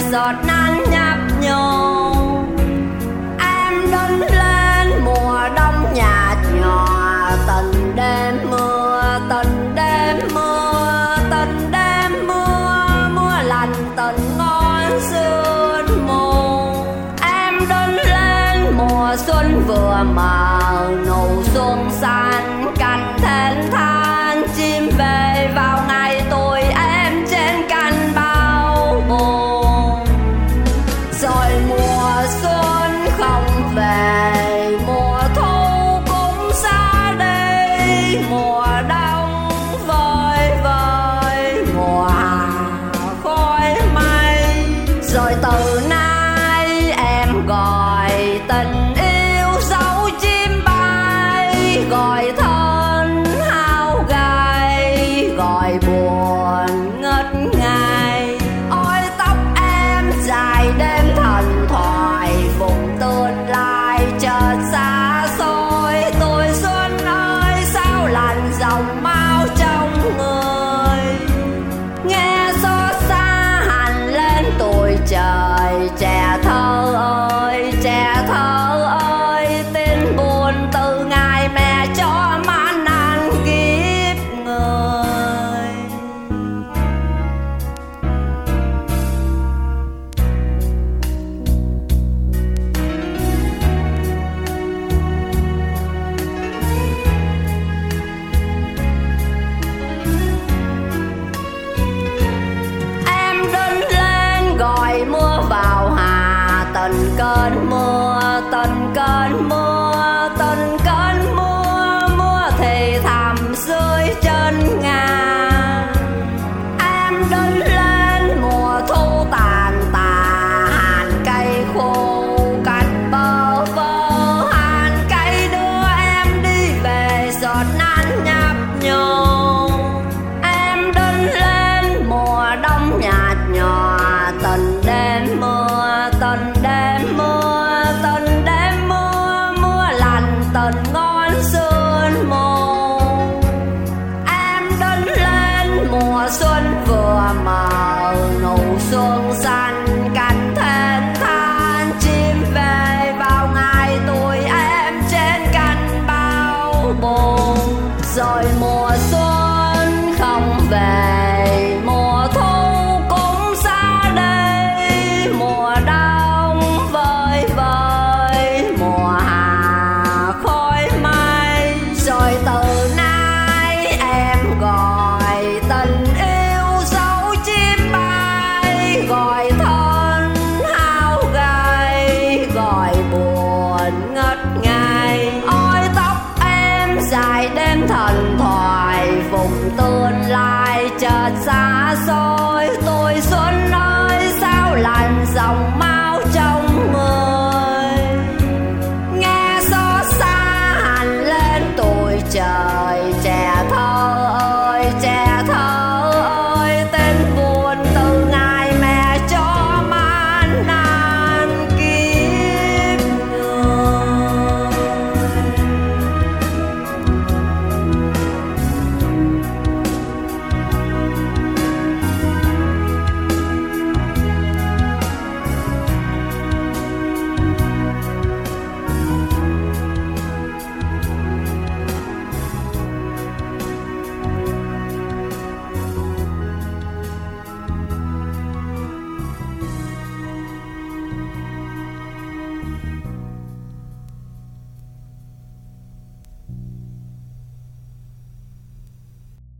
giọt nắng nhấp nhô. Em đứng lên mùa đông nhạt nhòa, từng đêm mưa, từng đêm mưa, từng đêm mưa, mưa lành từng ngón sương mù. Em đứng lên mùa xuân vừa mờ, nụ xuân xanh cành thênh thang, chim về vào ngày tuổi em trên cành bao buồn. Rồi mùa xuân không về, mùa thu cũng xa đi, mùa đông vơi vơi, mùa hạ khói mây. Rồi từ nay em gọi tình yêu dấu chim bay, gọi thân hao gầy, gọi buồn ngất ngây. Ôi tóc em dài đêm thần thoại, vùng tương lai chợt xa xôi. Tuổi xuân ơi sao lạnh dòng máu trong người, nghe xót xa hằn lên tuổi trời. Trẻ thơ ơi, trẻ thơ ơi, tin buồn từ ngày mẹ cho mãn ăn kiếp người. Em đứng lên gọi mưa vào hà, từng cơn mưa, từng cơn mưa, từng cơn mưa, mưa thì thầm dưới chân ngà. Em đứng lên mùa thu tàn tà, hàn cây khô cạnh bờ vơ, hàn cây đưa em đi về giọt nắng nhấp nhô. Em đứng lên mùa đông nhạt nhòa, từng đêm mưa, từng đêm mưa, từng đêm mưa, mưa lành từng ngón sương mù. Em đứng lên mùa xuân vừa mờ, nụ xuân xanh cành thênh thang, chim về vào ngày tuổi em trên cành bao buồn. Rồi mùa xuân không về, mùa thu cũng xa đi, mùa đông vơi vơi, mùa hạ khói mây. Rồi từ nay em gọi tình yêu dấu chim bay, gọi thân hao gầy, gọi buồn ngất ngây. Ôi tóc em dài đêm thần thoại, vùng tương lai chợt xa xôi. Tuổi xuân ơi sao lạnh dòng